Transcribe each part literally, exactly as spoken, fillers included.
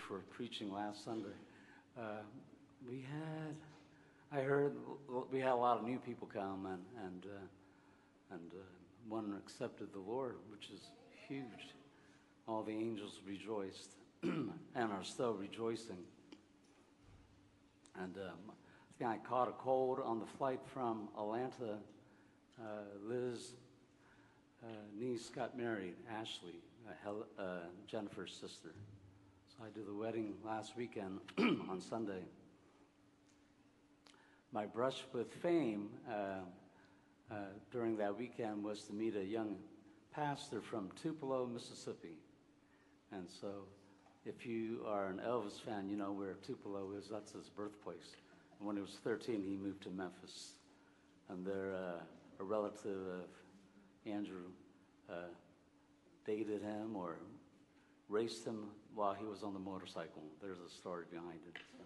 for preaching last Sunday. Uh, we had, I heard, we had a lot of new people come, and and uh, and uh, one accepted the Lord, which is huge. All the angels rejoiced and are still rejoicing. And um, I think I caught a cold on the flight from Atlanta. Uh, Liz, uh, niece got married, Ashley, uh, Hel- uh, Jennifer's sister. So I did the wedding last weekend on Sunday. My brush with fame uh, uh, during that weekend was to meet a young pastor from Tupelo, Mississippi. And so if you are an Elvis fan, you know where Tupelo is. That's his birthplace. And when he was thirteen, he moved to Memphis. And they're uh, a relative of Andrew uh, dated him or raced him while he was on the motorcycle. There's a story behind it. So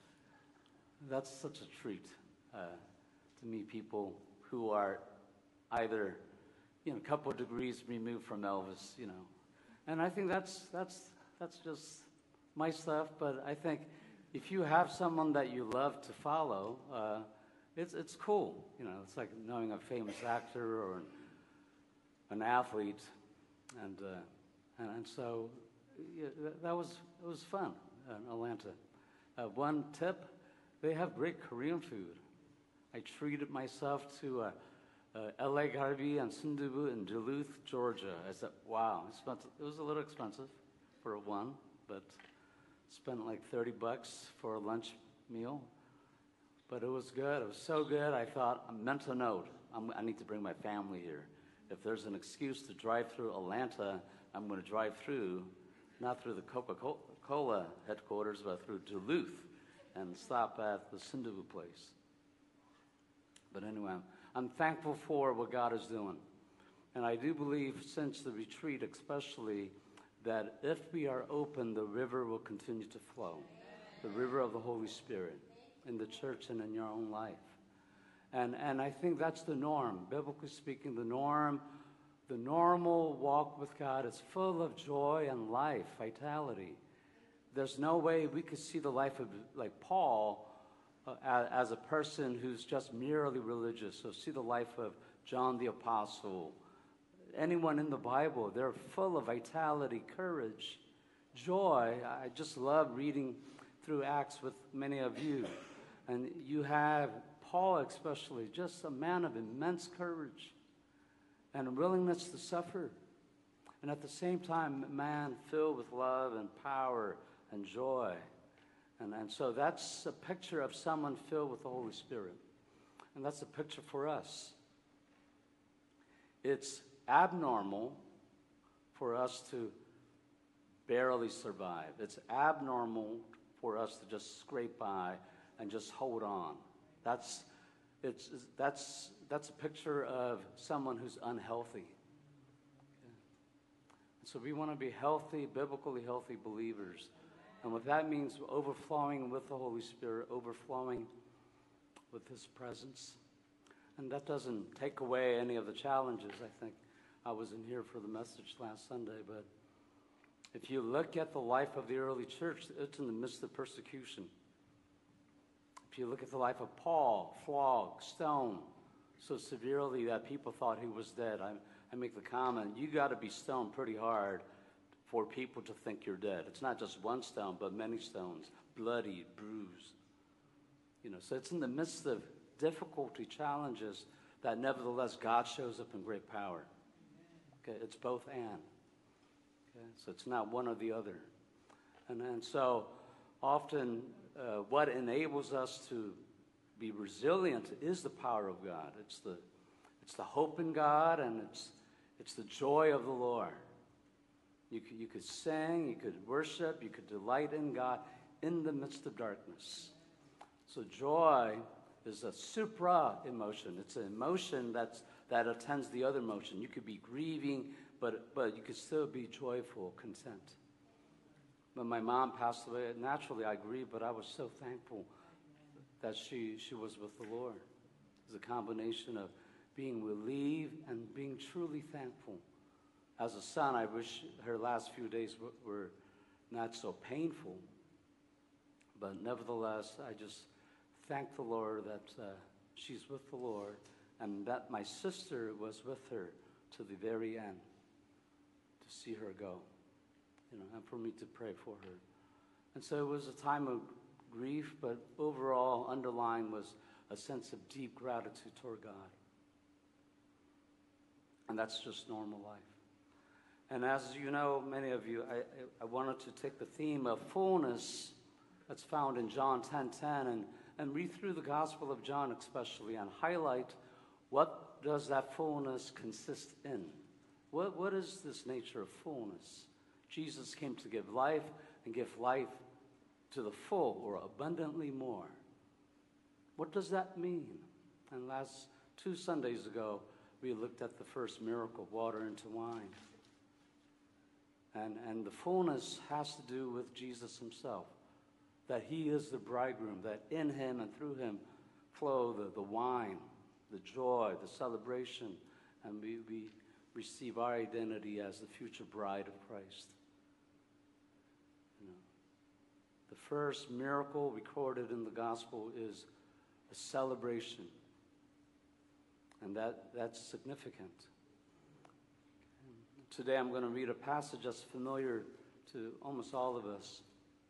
that's such a treat uh, to meet people who are either, you know, a couple of degrees removed from Elvis, you know. And I think that's that's that's just my stuff. But I think if you have someone that you love to follow, uh, it's it's cool. You know, it's like knowing a famous actor or an, an athlete, and uh, and, and so yeah, that, that was it was fun in Atlanta. Uh, one tip: they have great Korean food. I treated myself to uh, uh, L A Garbi and Sundubu in Duluth, Georgia. I said, wow, expensive. It was a little expensive for a one, but spent like thirty bucks for a lunch meal. But it was good. It was so good. I thought, a mental note, I'm, I need to bring my family here. If there's an excuse to drive through Atlanta, I'm going to drive through, not through the Coca-Cola headquarters, but through Duluth and stop at the Sundubu place. But anyway, I'm, I'm thankful for what God is doing. And I do believe, since the retreat especially, that if we are open, the river will continue to flow. The river of the Holy Spirit in the church and in your own life. And and I think that's the norm. Biblically speaking, the norm, the normal walk with God is full of joy and life, vitality. There's no way we could see the life of, like Paul, uh, as, as a person who's just merely religious. So see the life of John the Apostle. Anyone in the Bible, they're full of vitality, courage, joy. I just love reading through Acts with many of you. And you have Paul especially, just a man of immense courage and a willingness to suffer. And at the same time, a man filled with love and power and joy. And, and so that's a picture of someone filled with the Holy Spirit. And that's a picture for us. It's abnormal for us to barely survive. It's abnormal for us to just scrape by and just hold on. That's it's that's that's a picture of someone who's unhealthy. Okay. So we want to be healthy, biblically healthy believers. And what that means, overflowing with the Holy Spirit, overflowing with His presence. And that doesn't take away any of the challenges. I think I wasn't here for the message last Sunday, but if you look at the life of the early church, it's in the midst of persecution. If you look at the life of Paul, flogged, stoned so severely that people thought he was dead. I, I make the comment, you got to be stoned pretty hard for people to think you're dead. It's not just one stone, but many stones, bloody, bruised. You know, so it's in the midst of difficulty, challenges, that nevertheless God shows up in great power. Okay, it's both and. Okay, so it's not one or the other. And, and so often uh, what enables us to be resilient is the power of God. It's the it's the hope in God, and it's it's the joy of the Lord. You could, you could sing, you could worship, you could delight in God in the midst of darkness. So joy is a supra emotion. It's an emotion that's that attends the other emotion. You could be grieving, but but you could still be joyful, content. When my mom passed away, naturally I grieved, but I was so thankful that she she was with the Lord. It's a combination of being relieved and being truly thankful. As a son, I wish her last few days were, were not so painful. But nevertheless, I just thank the Lord that uh, she's with the Lord, and that my sister was with her to the very end to see her go, you know, and for me to pray for her. And so it was a time of grief, but overall underlying was a sense of deep gratitude toward God. And that's just normal life. And as you know, many of you, I, I wanted to take the theme of fullness that's found in John ten ten and, and read through the Gospel of John especially and highlight what does that fullness consist in. What, what is this nature of fullness? Jesus came to give life and give life to the full or abundantly more. What does that mean? And last two Sundays ago, we looked at the first miracle, water into wine. And, and the fullness has to do with Jesus himself, that he is the bridegroom, that in him and through him flow the, the wine, the joy, the celebration, and we, we receive our identity as the future bride of Christ. You know, the first miracle recorded in the gospel is a celebration, and that, that's significant. Today I'm going to read a passage that's familiar to almost all of us.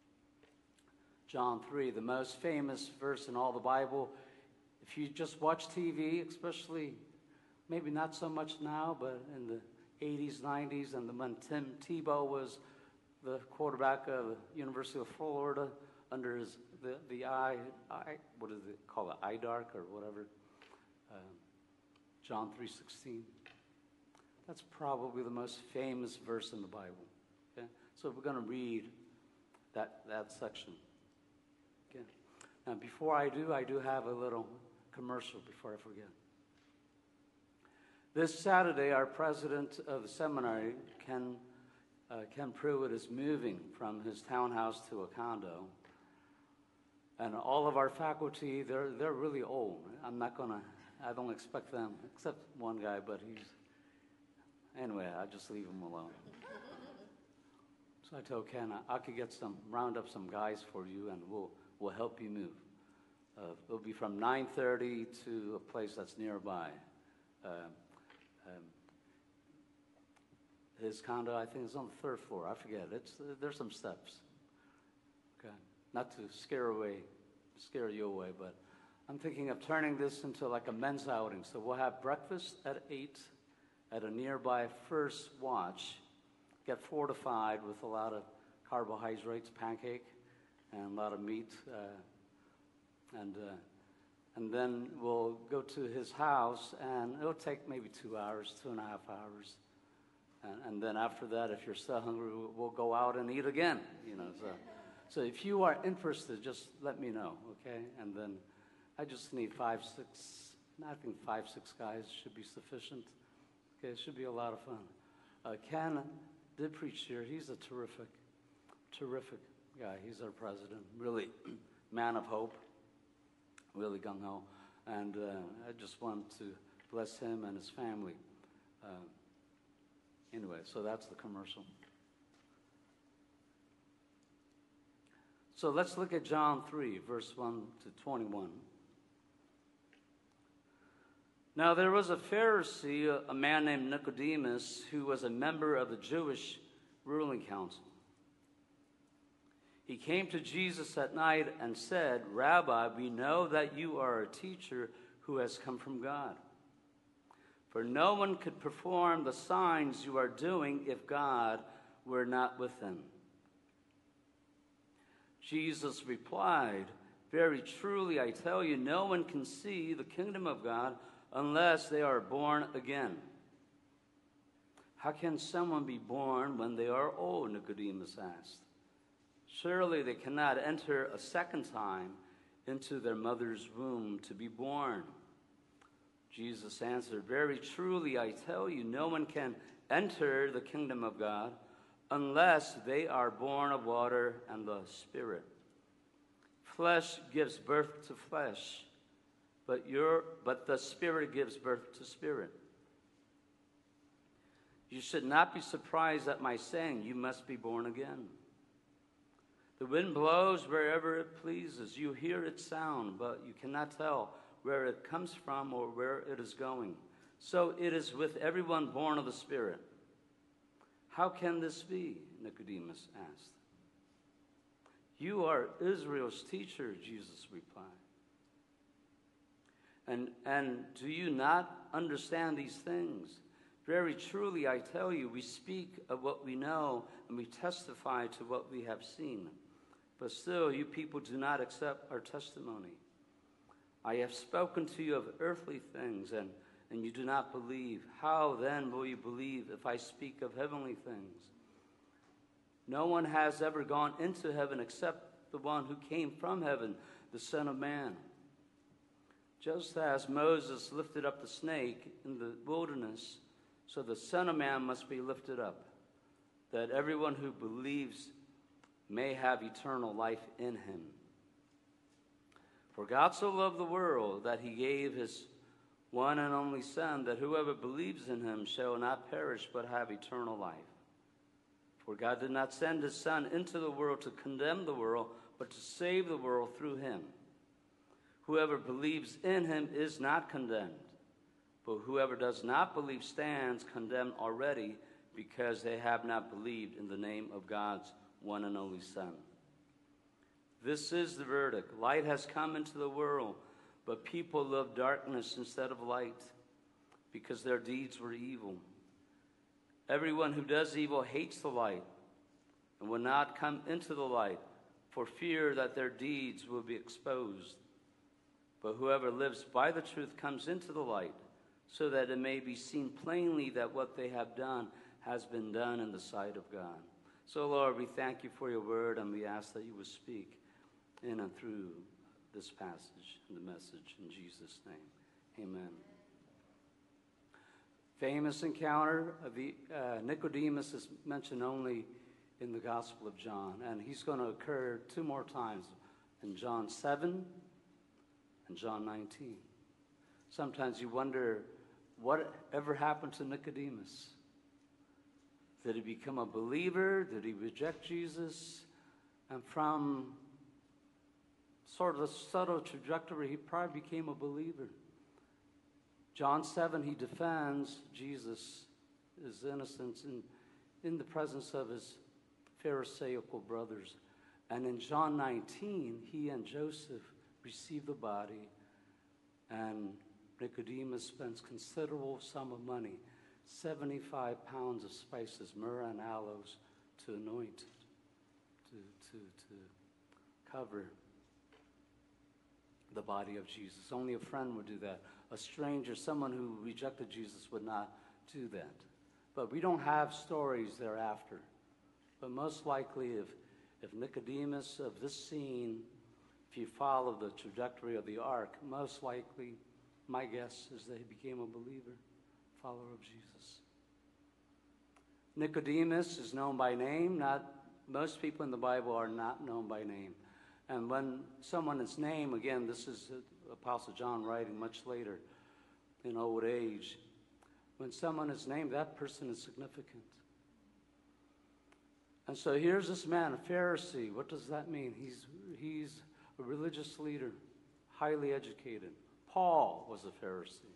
John three, the most famous verse in all the Bible. If you just watch T V, especially, maybe not so much now, but in the eighties, nineties, and when Tim Tebow was the quarterback of the University of Florida under his the the eye, eye what is it called, eye dark or whatever, um, John three sixteen. That's probably the most famous verse in the Bible. Okay? So we're going to read that that section. Okay. Now, before I do, I do have a little commercial before I forget. This Saturday, our president of the seminary, Ken, uh, Ken Pruitt, is moving from his townhouse to a condo. And all of our faculty, they're, they're really old. I'm not going to, I don't expect them, except one guy, but he's, anyway, I just leave him alone. So I told Ken, I, I could get some, round up some guys for you, and we'll we'll help you move. Uh, it'll be from nine thirty to a place that's nearby. Uh, um, his condo, I think, is on the third floor. I forget. It's uh, there's some steps. Okay, not to scare away, scare you away, but I'm thinking of turning this into like a men's outing. So we'll have breakfast at eight at a nearby First Watch. Get fortified with a lot of carbohydrates, pancake, and a lot of meat, uh, and uh, and then we'll go to his house, and it'll take maybe two hours, two and a half hours, and, and then after that, if you're still hungry, we'll go out and eat again. You know, so so if you are interested, just let me know, okay? And then I just need five, six. I think five, six guys should be sufficient. Okay, it should be a lot of fun. Uh, Ken did preach here. He's a terrific, terrific guy. He's our president. Really, man of hope. Really gung-ho. And uh, I just want to bless him and his family. Uh, anyway, so that's the commercial. So let's look at John three, verse one to twenty-one. Now there was a Pharisee, a man named Nicodemus, who was a member of the Jewish ruling council. He came to Jesus at night and said, "Rabbi, we know that you are a teacher who has come from God. For no one could perform the signs you are doing if God were not with him." Jesus replied, "Very truly I tell you, no one can see the kingdom of God unless they are born again." "How can someone be born when they are old?" Nicodemus asked. "Surely they cannot enter a second time into their mother's womb to be born." Jesus answered, "Very truly I tell you, no one can enter the kingdom of God unless they are born of water and the Spirit. Flesh gives birth to flesh, But, your, but the Spirit gives birth to spirit. You should not be surprised at my saying, you must be born again. The wind blows wherever it pleases. You hear its sound, but you cannot tell where it comes from or where it is going. So it is with everyone born of the Spirit. How can this be? Nicodemus asked. You are Israel's teacher, Jesus replied. And, and do you not understand these things? Very truly, I tell you, we speak of what we know and we testify to what we have seen. But still, you people do not accept our testimony. I have spoken to you of earthly things, and, and you do not believe. How then will you believe if I speak of heavenly things? No one has ever gone into heaven except the one who came from heaven, the Son of Man. Just as Moses lifted up the snake in the wilderness, so the Son of Man must be lifted up, that everyone who believes may have eternal life in him. For God so loved the world that he gave his one and only Son, that whoever believes in him shall not perish but have eternal life. For God did not send his Son into the world to condemn the world, but to save the world through him. Whoever believes in him is not condemned, but whoever does not believe stands condemned already, because they have not believed in the name of God's one and only Son. This is the verdict. Light has come into the world, but people love darkness instead of light, because their deeds were evil. Everyone who does evil hates the light and will not come into the light for fear that their deeds will be exposed. But whoever lives by the truth comes into the light, so that it may be seen plainly that what they have done has been done in the sight of God. So, Lord, we thank you for your word, and we ask that you would speak in and through this passage and the message in Jesus' name. Amen. Famous encounter of the, uh, Nicodemus is mentioned only in the Gospel of John, and he's going to occur two more times in John seven and John nineteen. Sometimes you wonder what ever happened to Nicodemus. Did he become a believer? Did he reject Jesus? And from sort of a subtle trajectory, he probably became a believer. John seven, he defends Jesus, his innocence, in, in the presence of his Pharisaical brothers. And in John nineteen, he and Joseph receive the body, and Nicodemus spends considerable sum of money, seventy-five pounds of spices, myrrh and aloes, to anoint, to, to, to cover the body of Jesus. Only a friend would do that. A stranger, someone who rejected Jesus, would not do that. But we don't have stories thereafter. But most likely, if, if Nicodemus of this scene, if you follow the trajectory of the ark, most likely, my guess is that he became a believer, follower of Jesus. Nicodemus is known by name. Not most people in the Bible are not known by name. And when someone is named, again, this is Apostle John writing much later in old age. When someone is named, that person is significant. And so here's this man, a Pharisee. What does that mean? He's, he's a religious leader, highly educated. Paul was a Pharisee.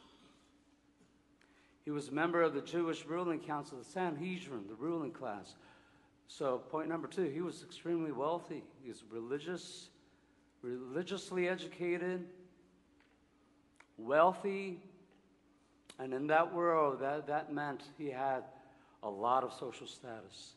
He was a member of the Jewish ruling council, the Sanhedrin, the ruling class. So point number two, he was extremely wealthy. He was religious, religiously educated, wealthy, and in that world, that, that meant he had a lot of social status.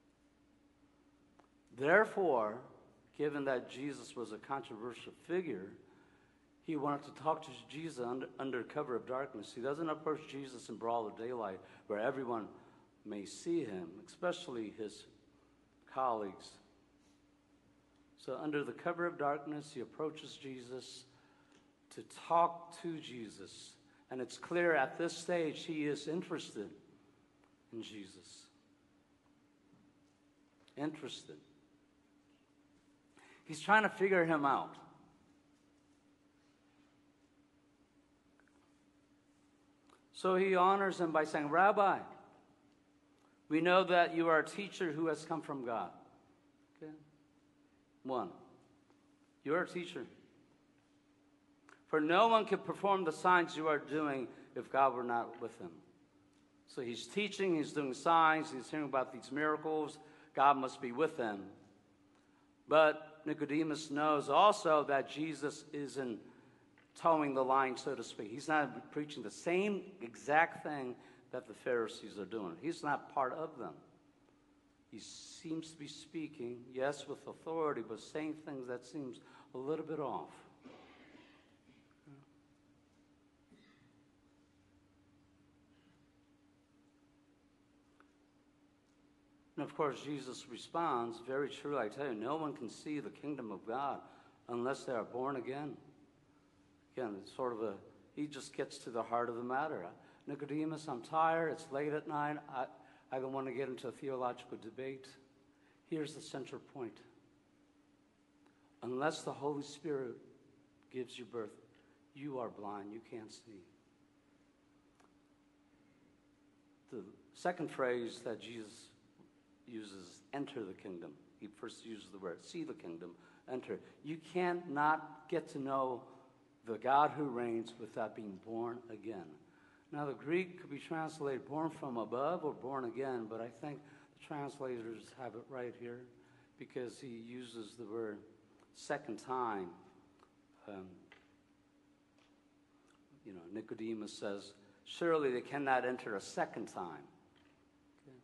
Therefore, given that Jesus was a controversial figure, he wanted to talk to Jesus under, under cover of darkness. He doesn't approach Jesus in broad daylight where everyone may see him, especially his colleagues. So under the cover of darkness, he approaches Jesus to talk to Jesus. And it's clear at this stage he is interested in Jesus. Interested. He's trying to figure him out. So he honors him by saying, Rabbi, we know that you are a teacher who has come from God. Okay? One, you're a teacher. For no one can perform the signs you are doing if God were not with him. So he's teaching, he's doing signs, he's hearing about these miracles. God must be with him. But Nicodemus knows also that Jesus isn't towing the line, so to speak. He's not preaching the same exact thing that the Pharisees are doing. He's not part of them. He seems to be speaking, yes, with authority, but saying things that seems a little bit off. And of course, Jesus responds, very true, I tell you, no one can see the kingdom of God unless they are born again. Again, it's sort of a, he just gets to the heart of the matter. Nicodemus, I'm tired, it's late at night, I, I don't want to get into a theological debate. Here's the central point. Unless the Holy Spirit gives you birth, you are blind, you can't see. The second phrase that Jesus uses, enter the kingdom. He first uses the word, see the kingdom, enter. You can't not get to know the God who reigns without being born again. Now, the Greek could be translated born from above or born again, but I think the translators have it right here because he uses the word second time. Um, you know, Nicodemus says, surely they cannot enter a second time. Okay.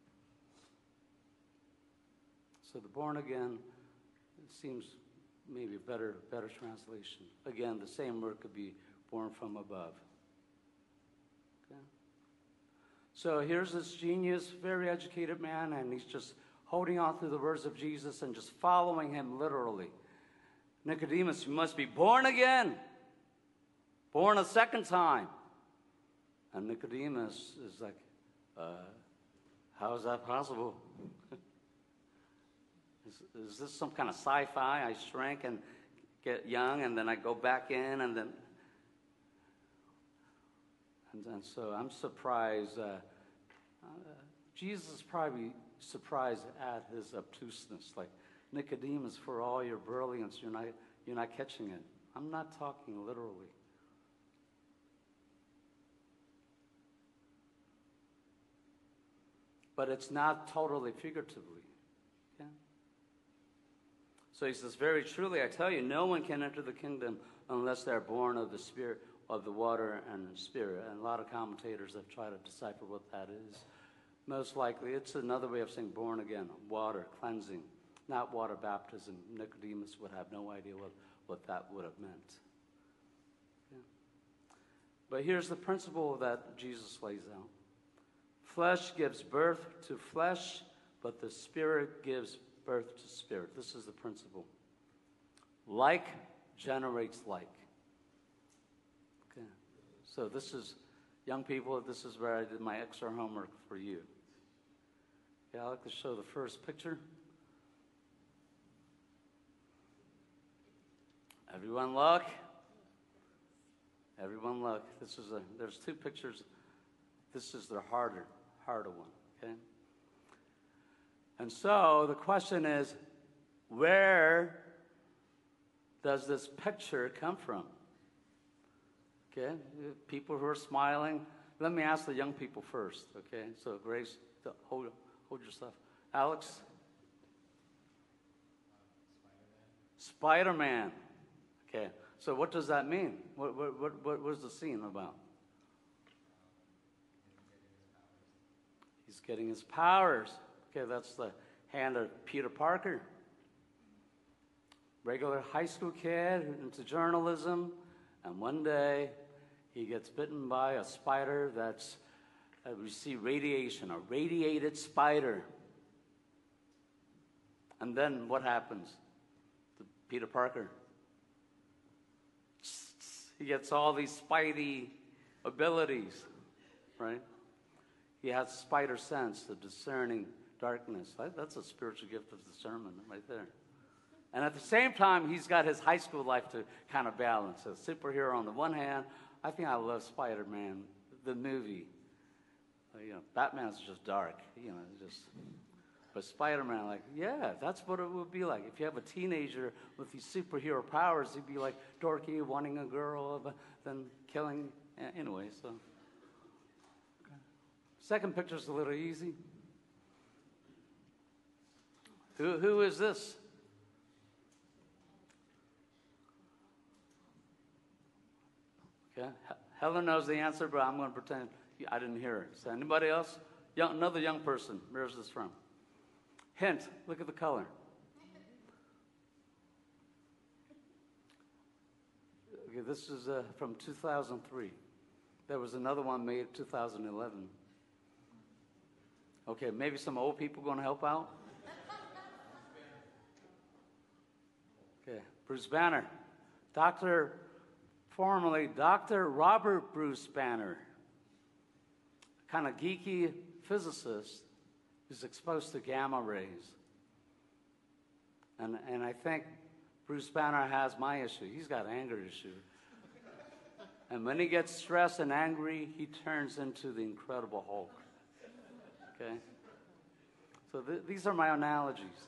So the born again seems maybe a better, better translation. Again, the same word could be born from above. Okay. So here's this genius, very educated man, and he's just holding on to the words of Jesus and just following him literally. Nicodemus, you must be born again, born a second time. And Nicodemus is like, uh, how is that possible? is, is this some kind of sci-fi? I shrink and get young, and then I go back in, and then... And, and so I'm surprised. Uh, uh, Jesus is probably surprised at his obtuseness. Like, Nicodemus, for all your brilliance, you're not, you're not catching it. I'm not talking literally. But it's not totally figuratively. Okay? So he says, very truly, I tell you, no one can enter the kingdom unless they're born of the Spirit, of the water and the Spirit. And a lot of commentators have tried to decipher what that is. Most likely, it's another way of saying born again, water, cleansing, not water baptism. Nicodemus would have no idea what, what that would have meant. Yeah. But here's the principle that Jesus lays out. Flesh gives birth to flesh, but the Spirit gives birth to spirit. This is the principle. Like generates like. Okay. So this is, young people, this is where I did my extra homework for you. Okay, I'd like to show the first picture. Everyone look. Everyone look. This is a, there's two pictures. This is the harder, harder one, okay? And so the question is, where does this picture come from? Okay, people who are smiling. Let me ask the young people first, okay? So Grace, hold, hold your stuff. Alex? Spider-Man. Spider-Man. Okay, so what does that mean? What, what, what, what was the scene about? He's getting his powers. Okay, that's the hand of Peter Parker. Regular high school kid into journalism, and one day he gets bitten by a spider that's uh, received radiation, a radiated spider. And then what happens to Peter Parker? He gets all these spidey abilities, right? He has spider sense, the discerning darkness. That's a spiritual gift of discernment right there. And at the same time, he's got his high school life to kind of balance. A superhero on the one hand. I think I love Spider-Man, the movie. You know, Batman's just dark. You know, just. But Spider-Man, like, yeah, that's what it would be like. If you have a teenager with these superhero powers, he'd be like dorky, wanting a girl, but then killing. Anyway, so. Second picture's a little easy. Who, who is this? Okay. Helen knows the answer, but I'm going to pretend I didn't hear it. So anybody else? Young, another young person. Where's this from? Hint, look at the color. Okay, this is uh, from two thousand three. There was another one made in two thousand eleven. Okay, maybe some old people going to help out? Okay, Bruce Banner. Doctor, formerly Doctor Robert Bruce Banner, kind of geeky physicist who's exposed to gamma rays. And, and I think Bruce Banner has my issue. He's got anger issue. And when he gets stressed and angry, he turns into the Incredible Hulk. Okay? So th these are my analogies.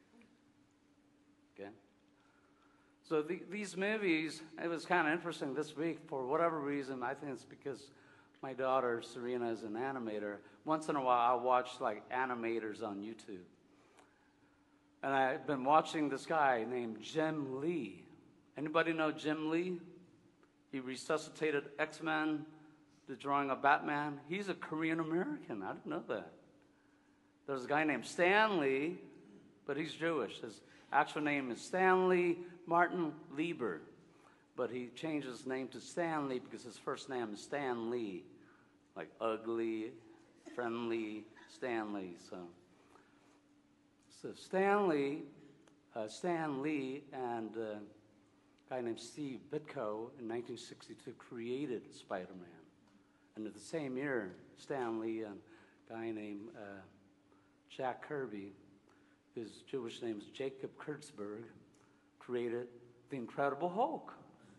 Okay? So the, these movies, it was kind of interesting this week. For whatever reason, I think it's because my daughter, Serena, is an animator. Once in a while, I watch like animators on YouTube. And I've been watching this guy named Jim Lee. Anybody know Jim Lee? He resuscitated X-Men, the drawing of Batman. He's a Korean American. I didn't know that. There's a guy named Stan Lee, but he's Jewish. His actual name is Stanley Martin Lieber. But he changed his name to Stanley because his first name is Stan Lee. Like ugly, friendly Stanley. So, so Stanley, uh, Stan Lee and uh, a guy named Steve Ditko in nineteen sixty-two created Spider-Man. And in the same year, Stan Lee and a guy named uh, Jack Kirby, his Jewish name is Jacob Kurtzberg, created the Incredible Hulk.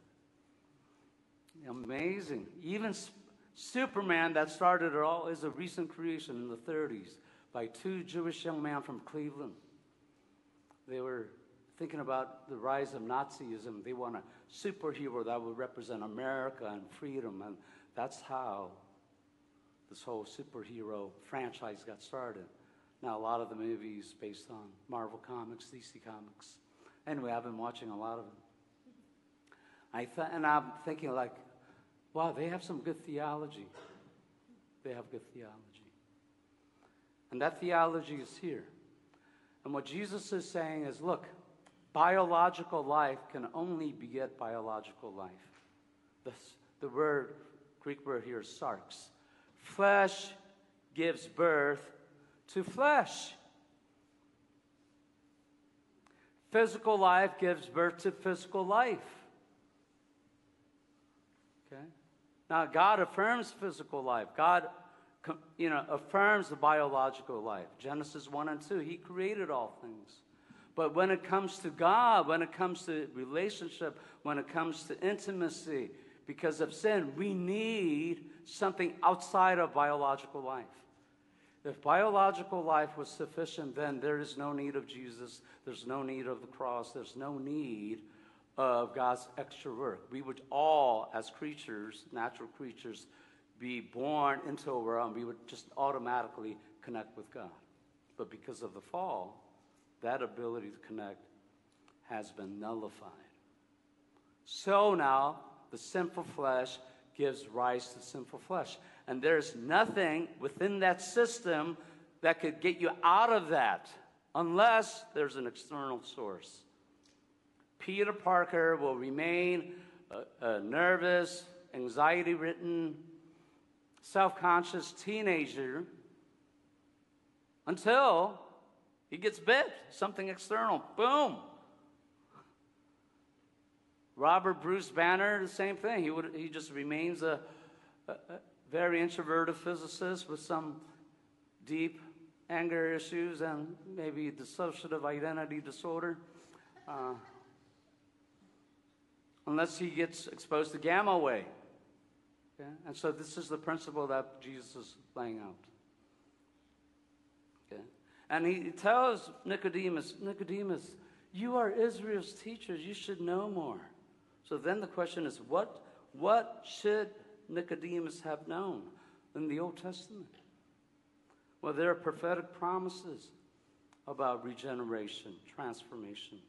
Amazing. Even Sp Superman, that started it all, is a recent creation in the thirties by two Jewish young men from Cleveland. They were thinking about the rise of Nazism. They want a superhero that would represent America and freedom, and that's how this whole superhero franchise got started. Now, a lot of the movies based on Marvel Comics, D C Comics. Anyway, I've been watching a lot of them. I th and I'm thinking like, wow, they have some good theology. They have good theology. And that theology is here. And what Jesus is saying is, look, biological life can only beget biological life. The, the word, Greek word here is sarx. Flesh gives birth to flesh. Physical life gives birth to physical life. Okay? Now, God affirms physical life. God, you know, affirms the biological life. Genesis one and two, He created all things. But when it comes to God, when it comes to relationship, when it comes to intimacy, because of sin, we need something outside of biological life. If biological life was sufficient, then there is no need of Jesus. There's no need of the cross. There's no need of God's extra work. We would all, as creatures, natural creatures, be born into a world, and we would just automatically connect with God. But because of the fall, that ability to connect has been nullified. So now, the sinful flesh gives rise to sinful flesh. And there's nothing within that system that could get you out of that unless there's an external source. Peter Parker will remain a, a nervous, anxiety-ridden, self-conscious teenager until he gets bit, something external. Boom. Robert Bruce Banner, the same thing. He would he just remains a, a, a very introverted physicist with some deep anger issues and maybe dissociative identity disorder. Uh, unless he gets exposed to gamma wave. Okay? And so this is the principle that Jesus is laying out. Okay? And he tells Nicodemus, Nicodemus, you are Israel's teachers. You should know more. So then the question is, what, what should Nicodemus have known in the Old Testament? Well, there are prophetic promises about regeneration, transformation.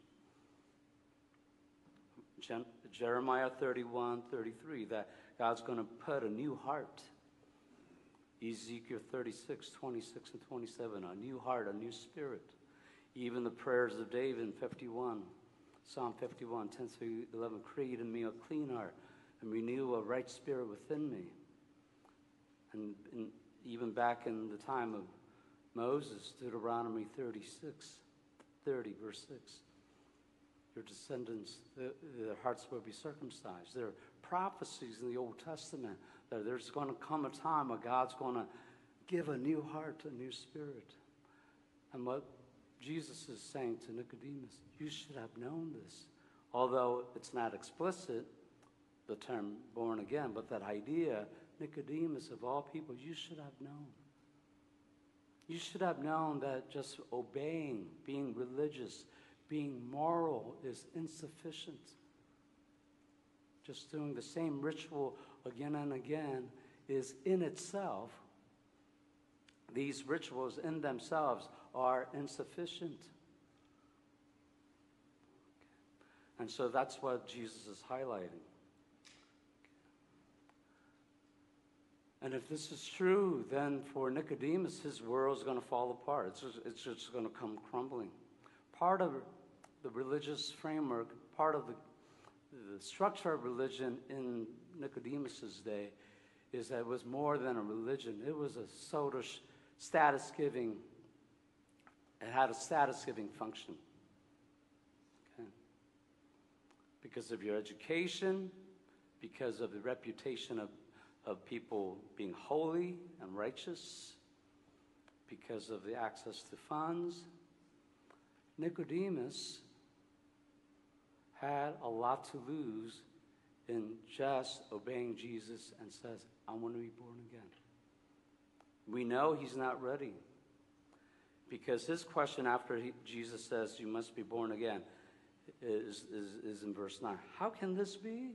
Gen- Jeremiah thirty-one, thirty-three, that God's going to put a new heart. Ezekiel thirty-six, twenty-six and twenty-seven, a new heart, a new spirit. Even the prayers of David in fifty-one, Psalm fifty-one, ten through eleven, create in me a clean heart and renew a right spirit within me. And, and even back in the time of Moses, Deuteronomy thirty-six, thirty, verse six, your descendants, the, their hearts will be circumcised. There are prophecies in the Old Testament that there's going to come a time where God's going to give a new heart, a new spirit. And what Jesus is saying to Nicodemus, you should have known this. Although it's not explicit, the term born again, but that idea, Nicodemus, of all people, you should have known. You should have known that just obeying, being religious, being moral is insufficient. Just doing the same ritual again and again is in itself, these rituals in themselves are insufficient. And so that's what Jesus is highlighting. And if this is true, then for Nicodemus, his world is going to fall apart. It's just, it's just going to come crumbling. Part of the religious framework, part of the, the structure of religion in Nicodemus's day is that it was more than a religion. It was a sort of status-giving, it had a status-giving function. Okay. Because of your education, because of the reputation of of people being holy and righteous, because of the access to funds. Nicodemus had a lot to lose in just obeying Jesus and says, I want to be born again. We know he's not ready, because his question after he, Jesus says, you must be born again, is, is, is in verse nine. How can this be?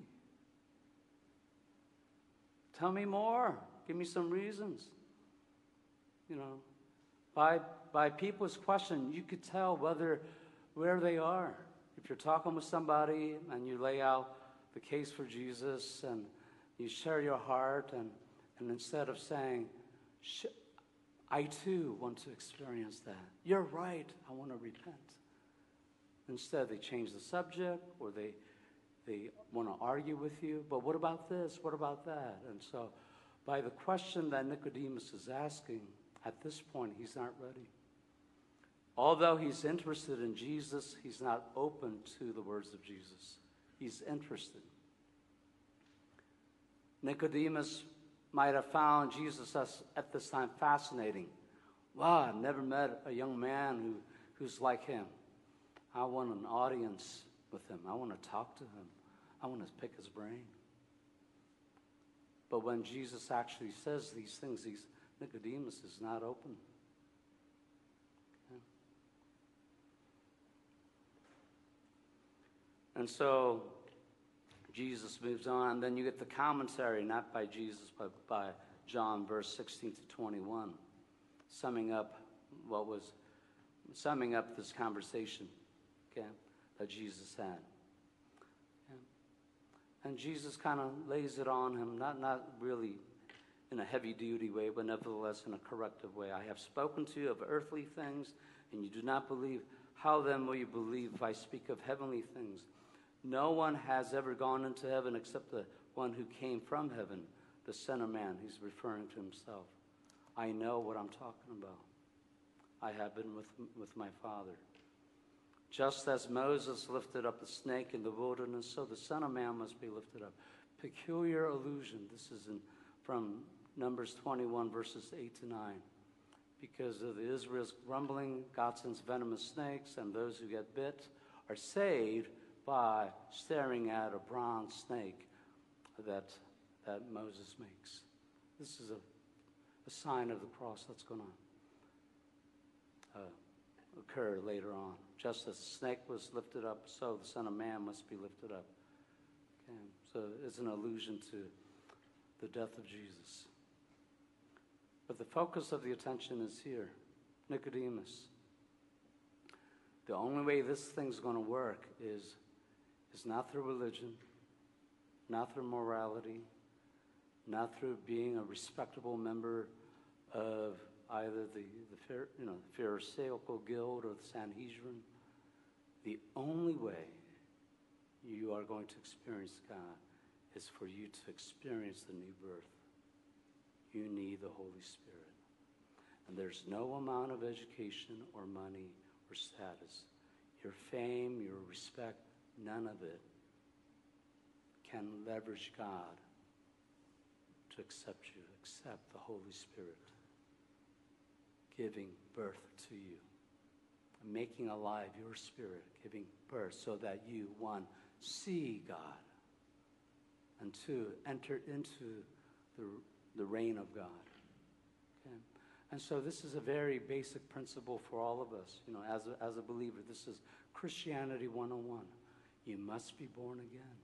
Tell me more. Give me some reasons. You know, by by people's question, you could tell whether where they are. If you're talking with somebody and you lay out the case for Jesus and you share your heart, and, and instead of saying, I too want to experience that. You're right. I want to repent. Instead, they change the subject, or they They want to argue with you, but what about this? What about that? And so by the question that Nicodemus is asking, at this point, he's not ready. Although he's interested in Jesus, he's not open to the words of Jesus. He's interested. Nicodemus might have found Jesus at this time fascinating. Wow, I've never met a young man who, who's like him. I want an audience with him. I want to talk to him. I want to pick his brain. But when Jesus actually says these things, he's, Nicodemus is not open. Okay. And so Jesus moves on. Then you get the commentary, not by Jesus, but by John, verse sixteen to twenty-one, summing up what was, summing up this conversation, okay, that Jesus had. Okay. And Jesus kind of lays it on him, not, not really in a heavy-duty way, but nevertheless in a corrective way. I have spoken to you of earthly things, and you do not believe. How then will you believe if I speak of heavenly things? No one has ever gone into heaven except the one who came from heaven, the Son of Man. He's referring to himself. I know what I'm talking about. I have been with, with my Father. Just as Moses lifted up the snake in the wilderness, so the Son of Man must be lifted up. Peculiar allusion. This is in, from Numbers twenty-one, verses eight to nine. Because of Israel's grumbling, God sends venomous snakes, and those who get bit are saved by staring at a bronze snake that, that Moses makes. This is a, a sign of the cross that's going on. uh, occur later on. Just as the snake was lifted up, so the Son of Man must be lifted up. Okay? So it's an allusion to the death of Jesus. But the focus of the attention is here. Nicodemus. The only way this thing's going to work is, is not through religion, not through morality, not through being a respectable member of either the, the you know, Pharisaical guild or the Sanhedrin. The only way you are going to experience God is for you to experience the new birth. You need the Holy Spirit. And there's no amount of education or money or status, your fame, your respect, none of it can leverage God to accept you, except the Holy Spirit giving birth to you, making alive your spirit, giving birth so that you, one, see God, and two, enter into the, the reign of God. Okay? And so this is a very basic principle for all of us. You know, as a, as a believer, this is Christianity one oh one. You must be born again.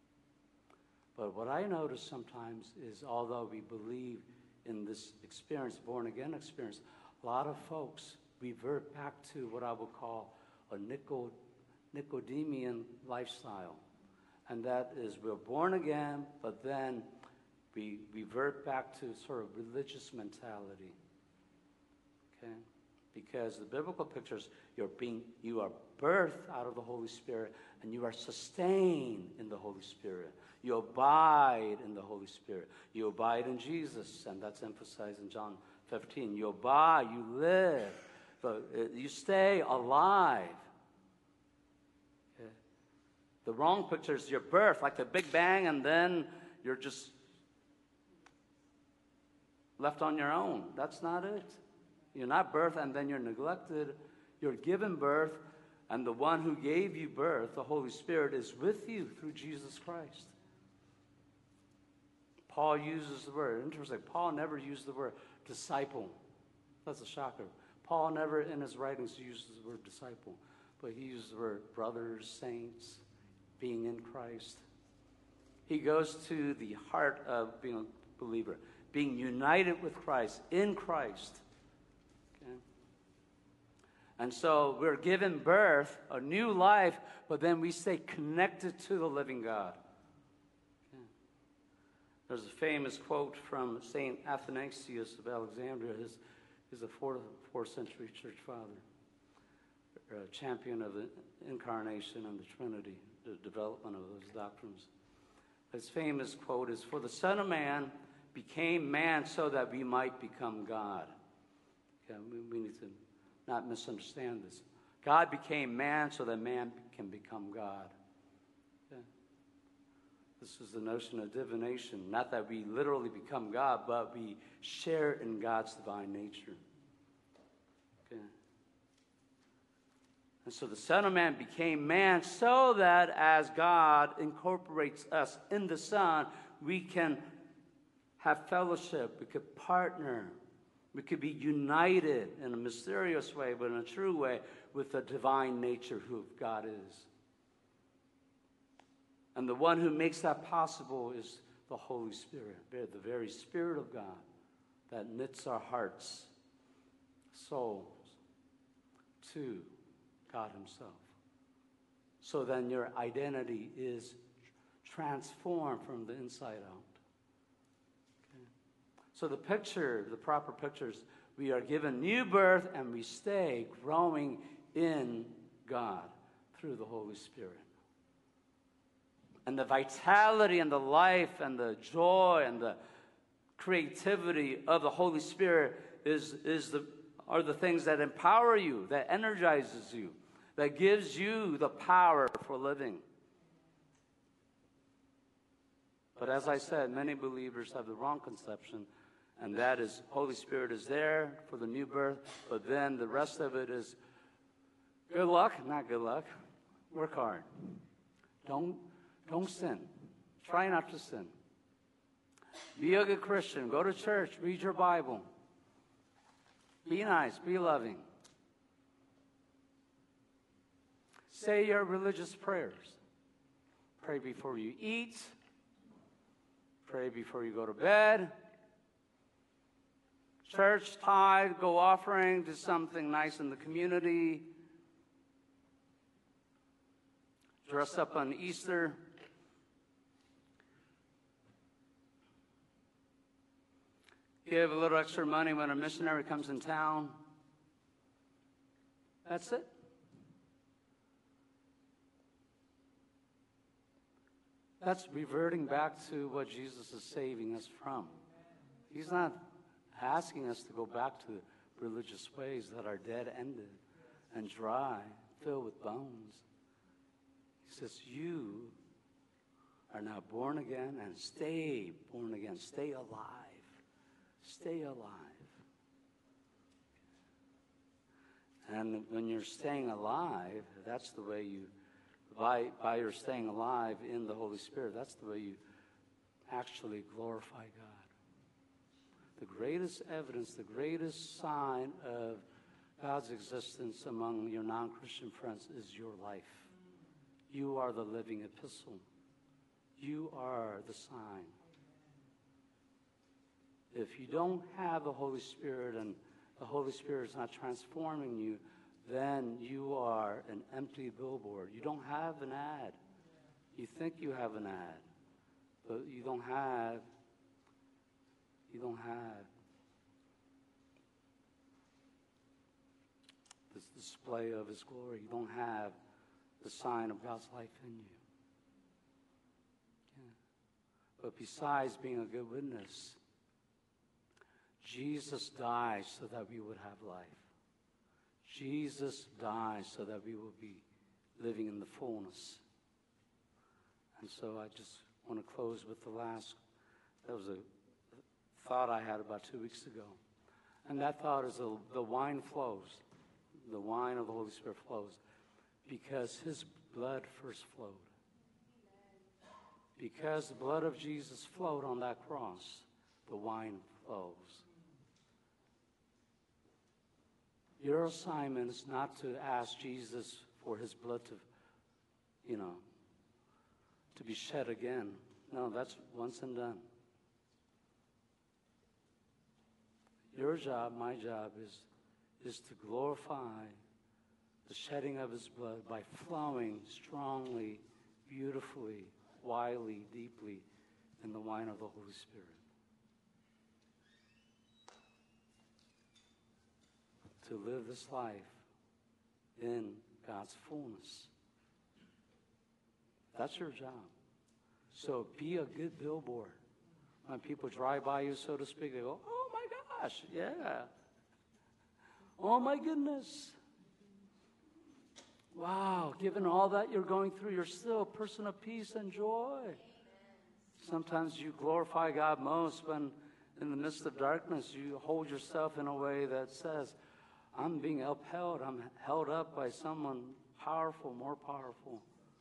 But what I notice sometimes is, although we believe in this experience, born-again experience, a lot of folks revert back to what I would call a Nico, Nicodemean lifestyle. And that is, we're born again, but then we revert back to sort of religious mentality. Okay? Because the biblical pictures, you're being, you are birthed out of the Holy Spirit, and you are sustained in the Holy Spirit. You abide in the Holy Spirit. You abide in Jesus, and that's emphasized in John fifteen. You abide, you live, but you stay alive. Okay? The wrong picture is your birth, like the Big Bang, and then you're just left on your own. That's not it. You're not birthed and then you're neglected. You're given birth, and the one who gave you birth, the Holy Spirit, is with you through Jesus Christ. Paul uses the word. Interesting. Paul never used the word disciple. That's a shocker. Paul never in his writings uses the word disciple, but he uses the word brothers, saints, being in Christ. He goes to the heart of being a believer, being united with Christ, in Christ. Okay? And so we're given birth, a new life, but then we stay connected to the living God. There's a famous quote from Saint Athanasius of Alexandria. He's, he's a fourth, fourth century church father, a champion of the incarnation and the Trinity, the development of those doctrines. His famous quote is, "For the Son of Man became man so that we might become God." Okay, we, we need to not misunderstand this. God became man so that man can become God. This is the notion of divination. Not that we literally become God, but we share in God's divine nature. Okay. And so the Son of Man became man so that as God incorporates us in the Son, we can have fellowship, we could partner, we could be united in a mysterious way, but in a true way, with the divine nature who God is. And the one who makes that possible is the Holy Spirit, the very Spirit of God that knits our hearts, souls, to God himself. So then your identity is transformed from the inside out. Okay? So the picture, the proper pictures, we are given new birth and we stay growing in God through the Holy Spirit. And the vitality and the life and the joy and the creativity of the Holy Spirit is, is the, are the things that empower you, that energizes you, that gives you the power for living. But as I said, many believers have the wrong conception, and that is Holy Spirit is there for the new birth, but then the rest of it is good luck, not good luck. Work hard. Don't Don't sin. Try not to sin. Be a good Christian. Go to church. Read your Bible. Be nice. Be loving. Say your religious prayers. Pray before you eat. Pray before you go to bed. Church, tithe, go offering, do something nice in the community. Dress up on Easter. Give a little extra money when a missionary comes in town. That's it. That's reverting back to what Jesus is saving us from. He's not asking us to go back to religious ways that are dead-ended and dry, filled with bones. He says, you are now born again, and stay born again. Stay alive. Stay alive. And when you're staying alive, that's the way you, by, by your staying alive in the Holy Spirit, that's the way you actually glorify God. The greatest evidence, the greatest sign of God's existence among your non-Christian friends is your life. You are the living epistle. You are the sign. If you don't have the Holy Spirit and the Holy Spirit is not transforming you, then you are an empty billboard. You don't have an ad. You think you have an ad, but you don't have, you don't have this display of His glory. You don't have the sign of God's life in you. Yeah. But besides being a good witness, Jesus died so that we would have life. Jesus died so that we will be living in the fullness. And so I just want to close with the last, that was a thought I had about two weeks ago. And that thought is the, the wine flows. The wine of the Holy Spirit flows because His blood first flowed. Because the blood of Jesus flowed on that cross, the wine flows. Your assignment is not to ask Jesus for His blood to, you know, to be shed again. No, that's once and done. Your job, my job, is, is to glorify the shedding of His blood by flowing strongly, beautifully, widely, deeply in the wine of the Holy Spirit. To live this life in God's fullness. That's your job. So be a good billboard. When people drive by you, so to speak, they go, oh my gosh, yeah. Oh my goodness. Wow, given all that you're going through, you're still a person of peace and joy. Sometimes you glorify God most when in the midst of darkness you hold yourself in a way that says, I'm being upheld. I'm held up by someone powerful, more powerful.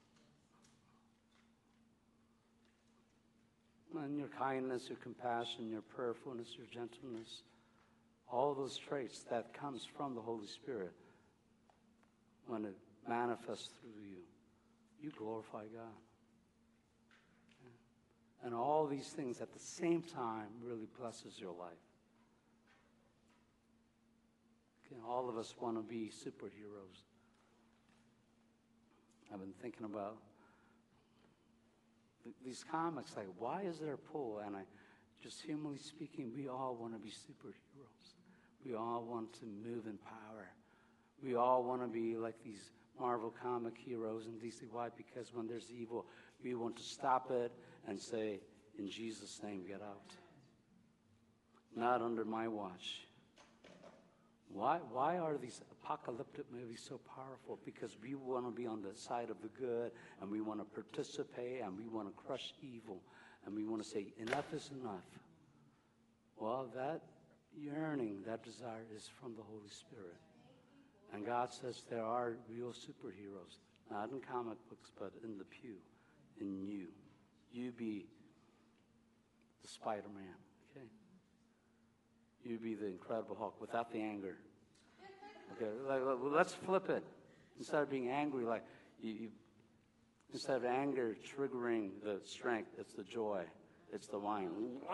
And your kindness, your compassion, your prayerfulness, your gentleness, all those traits that comes from the Holy Spirit, when it manifests through you, you glorify God. And all these things at the same time really blesses your life. All of us want to be superheroes. I've been thinking about th- these comics, like, why is there a pull? And I, just humanly speaking, we all want to be superheroes. We all want to move in power. We all want to be like these Marvel comic heroes in D C. Why? Because when there's evil, we want to stop it and say, in Jesus' name, get out. Not under my watch. Why, why are these apocalyptic movies so powerful? Because we want to be on the side of the good, and we want to participate, and we want to crush evil, and we want to say, enough is enough. Well, that yearning, that desire is from the Holy Spirit. And God says there are real superheroes, not in comic books, but in the pew, in you. You be the Spider-Man. You be the Incredible Hulk without the anger. Okay, like, let's flip it. Instead of being angry, like, You, you, instead of anger triggering the strength, it's the joy. It's the wine.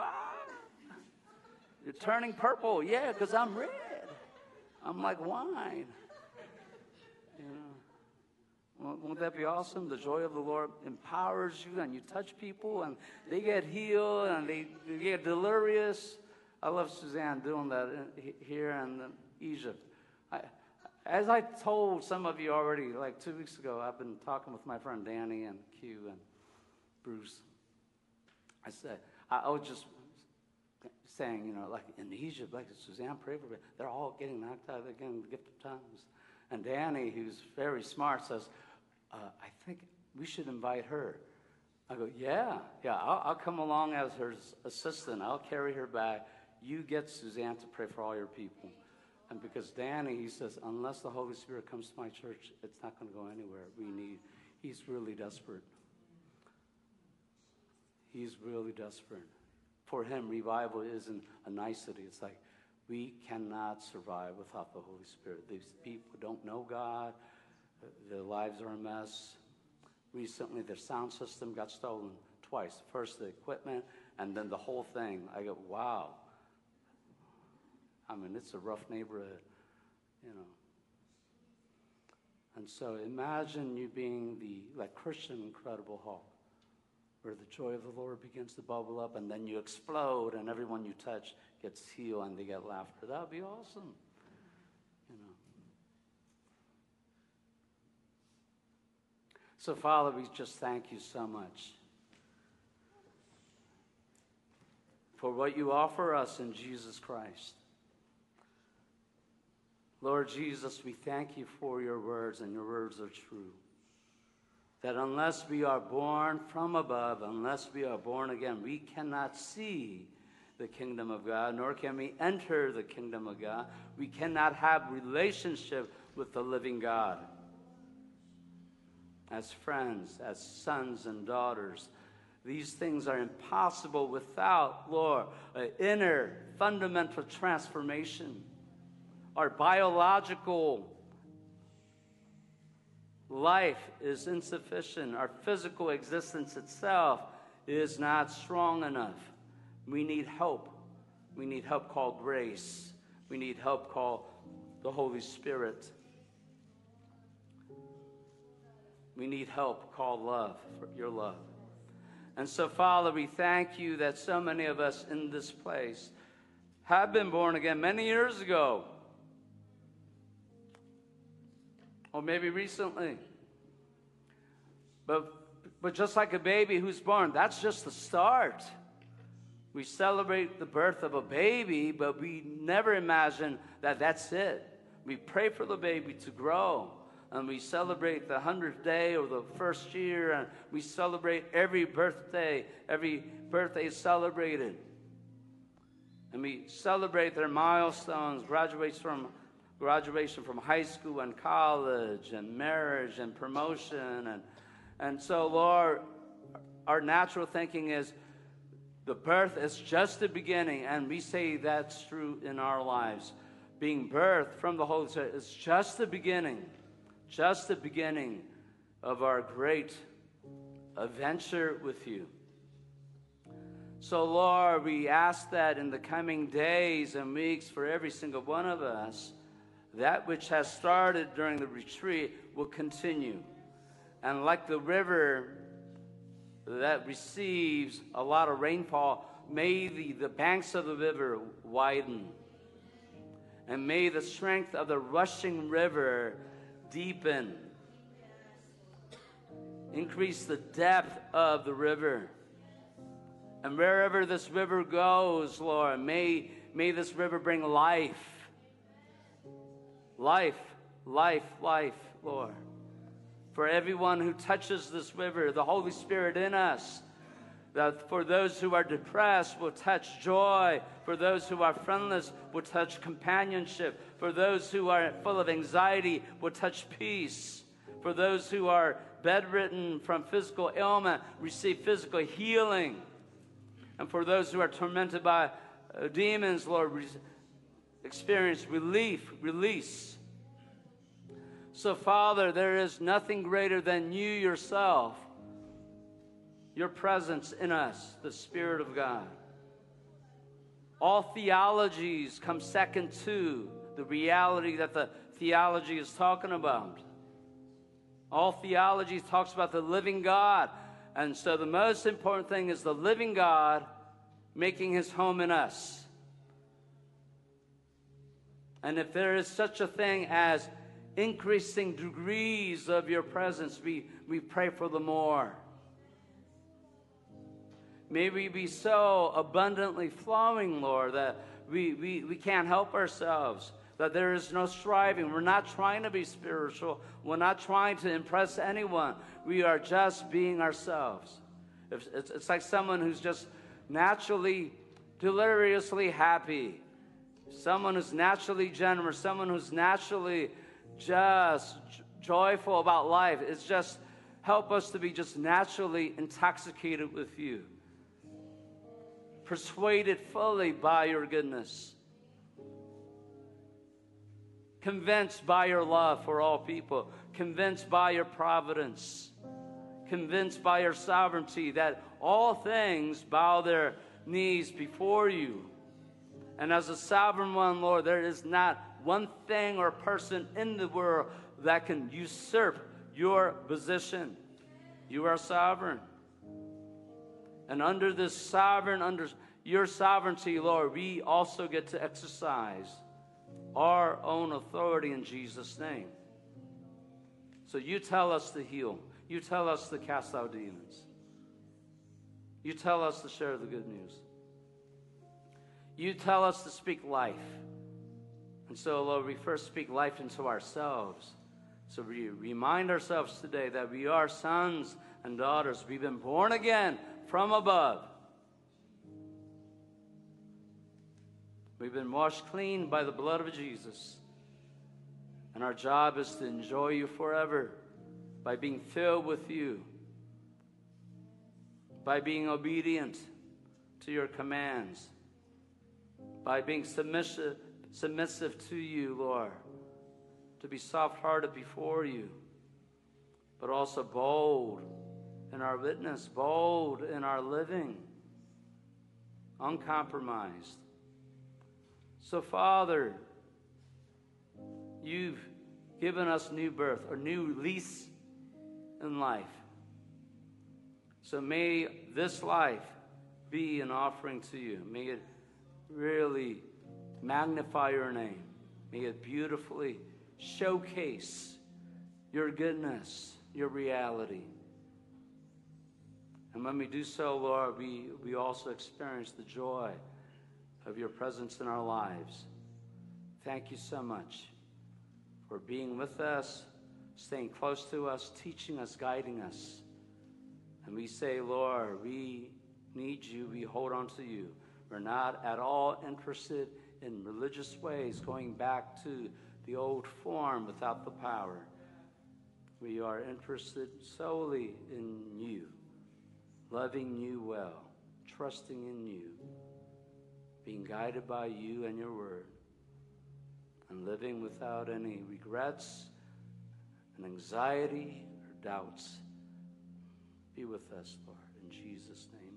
You're turning purple. Yeah, because I'm red. I'm like wine. You know, won't, won't that be awesome? The joy of the Lord empowers you, and you touch people, and they get healed, and they, they get delirious. I love Suzanne doing that in, here in Egypt. I, as I told some of you already, like two weeks ago, I've been talking with my friend Danny and Q and Bruce. I said, I, I was just saying, you know, like in Egypt, like Suzanne, pray for me. They're all getting knocked out. They're getting the gift of tongues. And Danny, who's very smart, says, uh, I think we should invite her. I go, yeah, yeah, I'll, I'll come along as her assistant. I'll carry her back. You get Suzanne to pray for all your people. And because Danny, he says, unless the Holy Spirit comes to my church, it's not going to go anywhere. We need, he's really desperate. He's really desperate. For him, revival isn't a nicety. It's like, we cannot survive without the Holy Spirit. These people don't know God. Their lives are a mess. Recently, their sound system got stolen twice. First, the equipment, and then the whole thing. I go, wow. I mean, it's a rough neighborhood, you know. And so imagine you being the, like, Christian Incredible Hulk, where the joy of the Lord begins to bubble up, and then you explode, and everyone you touch gets healed, and they get laughter. That would be awesome, you know. So, Father, we just thank you so much for what you offer us in Jesus Christ. Lord Jesus, we thank you for your words, and your words are true. That unless we are born from above, unless we are born again, we cannot see the kingdom of God, nor can we enter the kingdom of God. We cannot have relationship with the living God. As friends, as sons and daughters, these things are impossible without, Lord, an inner fundamental transformation. Our biological life is insufficient. Our physical existence itself is not strong enough. We need help. We need help called grace. We need help called the Holy Spirit. We need help called love, for your love. And so, Father, we thank you that so many of us in this place have been born again many years ago. Or maybe recently. But, but just like a baby who's born, that's just the start. We celebrate the birth of a baby, but we never imagine that that's it. We pray for the baby to grow. And we celebrate the hundredth day or the first year. And we celebrate every birthday. Every birthday is celebrated. And we celebrate their milestones, graduates from graduation from high school and college and marriage and promotion. And, and so, Lord, our natural thinking is the birth is just the beginning. And we say that's true in our lives. Being birthed from the Holy Spirit is just the beginning. Just the beginning of our great adventure with you. So, Lord, we ask that in the coming days and weeks for every single one of us, that which has started during the retreat will continue. And like the river that receives a lot of rainfall, may the, the banks of the river widen. And may the strength of the rushing river deepen. Increase the depth of the river. And wherever this river goes, Lord, may, may this river bring life. Life, life, life, Lord. For everyone who touches this river, the Holy Spirit in us, that for those who are depressed will touch joy. For those who are friendless will touch companionship. For those who are full of anxiety will touch peace. For those who are bedridden from physical ailment, receive physical healing. And for those who are tormented by uh, demons, Lord, re- experience relief, release. So, Father, there is nothing greater than you yourself, your presence in us, the Spirit of God. All theologies come second to the reality that the theology is talking about. All theology talks about the living God. And so the most important thing is the living God making his home in us. And if there is such a thing as increasing degrees of your presence, we, we pray for the more. May we be so abundantly flowing, Lord, that we, we, we can't help ourselves, that there is no striving. We're not trying to be spiritual. We're not trying to impress anyone. We are just being ourselves. It's, it's, it's like someone who's just naturally, deliriously happy, someone who's naturally generous, someone who's naturally just joyful about life. It's just help us to be just naturally intoxicated with you, persuaded fully by your goodness, convinced by your love for all people, convinced by your providence, convinced by your sovereignty that all things bow their knees before you. And as a sovereign one, Lord, there is not one thing or person in the world that can usurp your position. You are sovereign. And under this sovereign, under your sovereignty, Lord, we also get to exercise our own authority in Jesus' name. So you tell us to heal. You tell us to cast out demons. You tell us to share the good news. You tell us to speak life. And so, Lord, we first speak life into ourselves. So we remind ourselves today that we are sons and daughters. We've been born again from above. We've been washed clean by the blood of Jesus. And our job is to enjoy you forever by being filled with you, by being obedient to your commands, by being submissive, submissive to you, Lord, to be soft-hearted before you, but also bold in our witness, bold in our living, uncompromised. So, Father, you've given us new birth, or new lease in life. So may this life be an offering to you. May it really magnify your name. May it beautifully showcase your goodness, your reality. And when we do so, Lord, we, we also experience the joy of your presence in our lives. Thank you so much for being with us, staying close to us, teaching us, guiding us. And we say, Lord, we need you. We hold on to you. We're not at all interested in religious ways, going back to the old form without the power. We are interested solely in you, loving you well, trusting in you, being guided by you and your word, and living without any regrets and anxiety or doubts. Be with us, Lord, in Jesus' name.